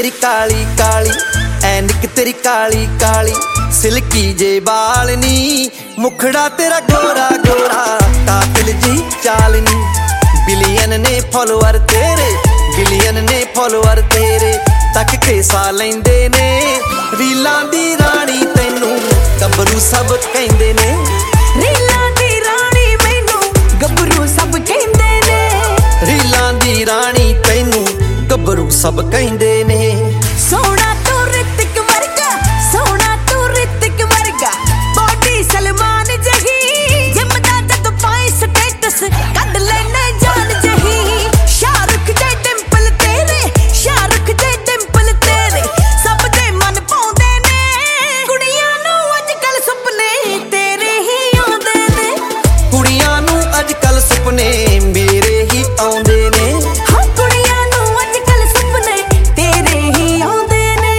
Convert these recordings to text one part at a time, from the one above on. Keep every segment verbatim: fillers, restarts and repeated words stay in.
तेरी काली काली ऐनक तेरी काली काली सिल्की जे बालनी मुखड़ा तेरा गोरा गोरा कातिल जी चालनी बिलियन ने फॉलोअर तेरे बिलियन ने फॉलोअर तेरे तक के सा लैंदे ने रीलां दी रानी तैनू गबरू सब कहंदे ने रीलां दी रानी मैनू गबरू सब कहंदे ने रीलां दी रानी तैनू गबरू सब कहंदे ने सोना तू रितिक वर्गा सोना तू रितिक वर्गा बॉडी सलमान जही जिमदा जद पाए स्टेटस कड लेने जान जही शाहरुख दे डिंपल तेरे शाहरुख दे डिंपल तेरे सब दे मन पाउंदे ने कुड़ियां नू अजकल सुपने तेरे ही आउंदे ने कुड़ियां नू अजकल सुपने मेरे ही आउंदे ने हां कुड़ियां नू अजकल सुपने तेरे ही आउंदे ने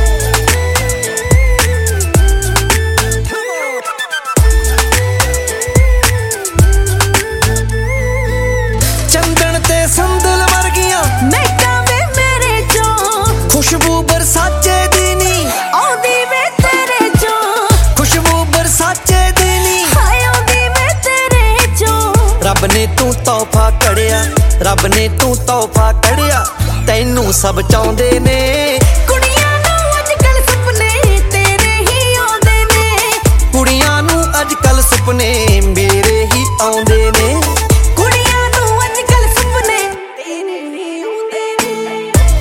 चंदन ते संदल वर्गियां महका वे मेरे चों खुशबू बरसाचे दी नी आउंदी वे तेरे चों खुशबू बरसाचे दी नी हाय आउंदी वे तेरे चों रब ने तू तोहफा कड़िया रब ने तू तोहफा कड़िया तैनू सब चाहुंदे ने कुड़ियां नू अजकल सुपने तेरे ही आउंदे ने कुड़ियां नू अजकल सुपने मेरे ही आउंदे ने कुड़ियां नू अजकल सुपने तेरे ही आउंदे ने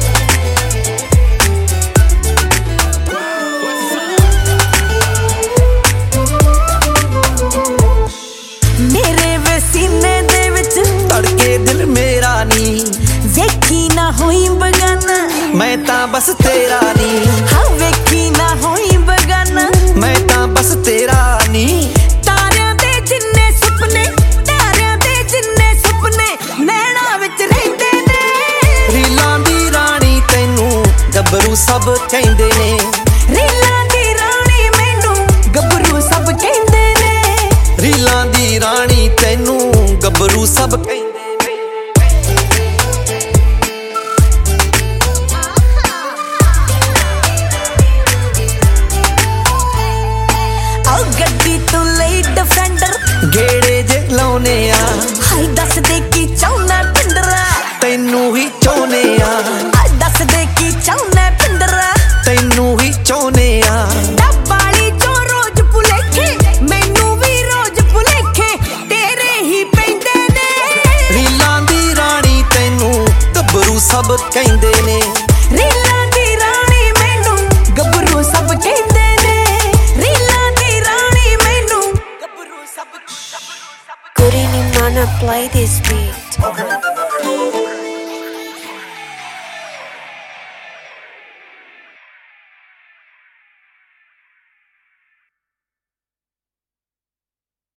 मेरे वे सीने दे विच तड़के दिल मेरा नी वेखी ना होई बगाना मैं तां बस तेरा नी हाँ वेखी ना होई बगाना मैं तां बस तेरा नी तारियां दे जिन्ने सुपने तारियां दे जिन्ने सुपने नैना विच रहिंदे ने रीलां दी रानी तैनू गबरू सब कहंदे ने रीलां दी रानी मैनू गबरू सब कहंदे ने रीलां दी रानी तैनू गबरू सब कहंदे ने आओ गड्डी तू लई डिफेंडर गेड़े जे लाउने आ हाय दस दे की चाहुना पिंडरा तैनू ही चाहुने आ आ दस दे की चाहुना पिंडरा तैनू ही चाहुने आ डब्बाली चो रोज भुलेखे मैनू भी रोज भुलेखे तेरे ही पैंदे ने रीलां दी रानी तैनू गबरू सब कहंदे ने रीलां दी रानी मैनू गबरू सब कहंदे ने रीलां दी रानी मैनू गबरू सब Good evening, Mana, play this beat.